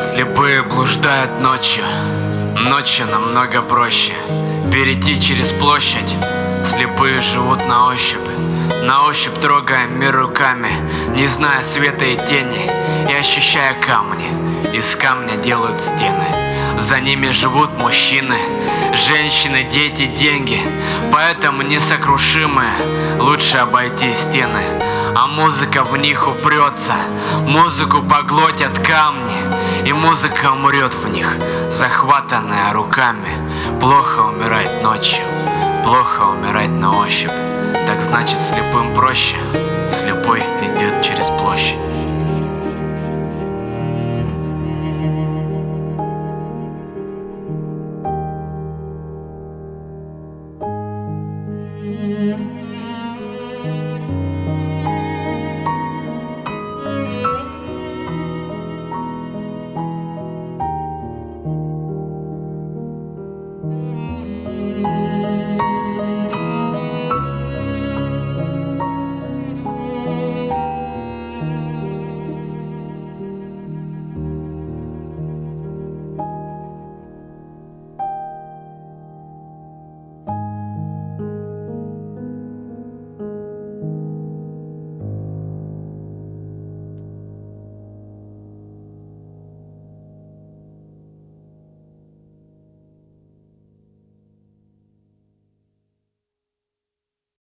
Слепые блуждают ночью. Ночью намного проще перейти через площадь. Слепые живут на ощупь трогая мир руками, не зная света и тени, и ощущая камни. Из камня делают стены. За ними живут мужчины, женщины, дети, деньги. Поэтому несокрушимые лучше обойти стены. А музыка в них упрется, музыку поглотят камни, и музыка умрет в них, захватанная руками. Плохо умирать ночью, плохо умирать на ощупь. Так значит, слепым проще, слепой идет